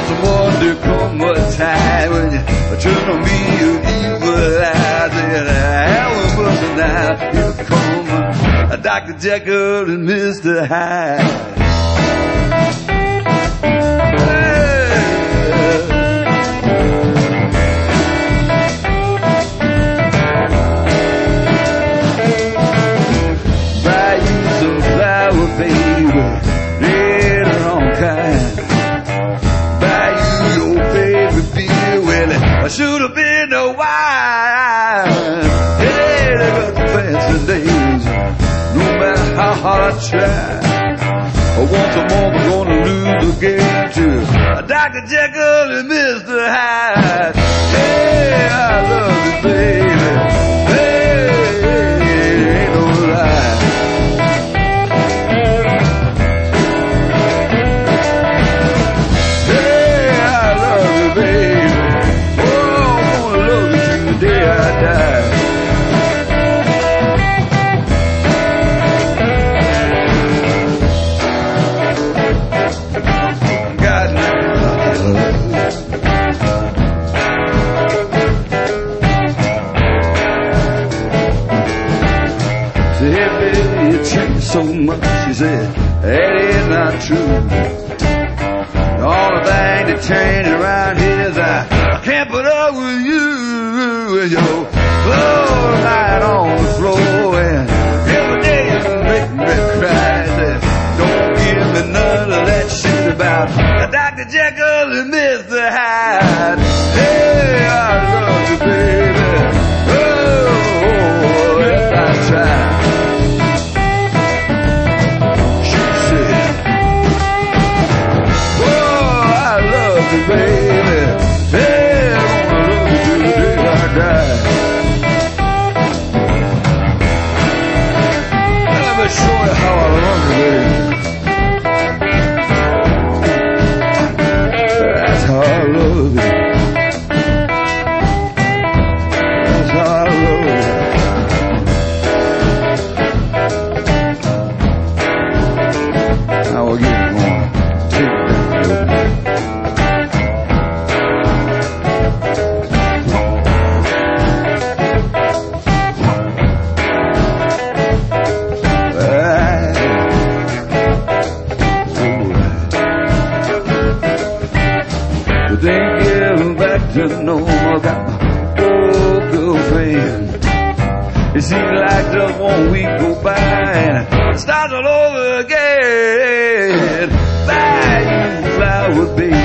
someone to come a time when you turn on me with evil eyes. And how it was now you come Dr. Jekyll and Mr. Hyde. Buy you some flour, baby, later on kind. Buy you your favorite beer, well, it should have been a wine. Hey, they got the fancy days, no matter how hard I try. Once a more, we're gonna lose the game to Dr. Jekyll and Mr. Hyde. Hey, I love you, baby. Hey, ain't no lie. Hey, I love you, baby. Oh, I'm gonna love you till the day I die. So much, she said, that is not true. The only thing that changed around here is I can't put up with you and your clothes lying on the floor, and every day you make me cry. Said, don't give me none of that shit about Dr. Jekyll and Mr. Hyde. Hey, I love you, baby. Oh, if I try. Baby, hey, I'm gonna love you till the day I die. Let me show you how I love you, baby. That's how I love you. That's how I love you. Now we'll get going. Take it down. To know about my old girlfriend. It seems like just 1 week go by and it starts all over again. Buy you flowers, baby,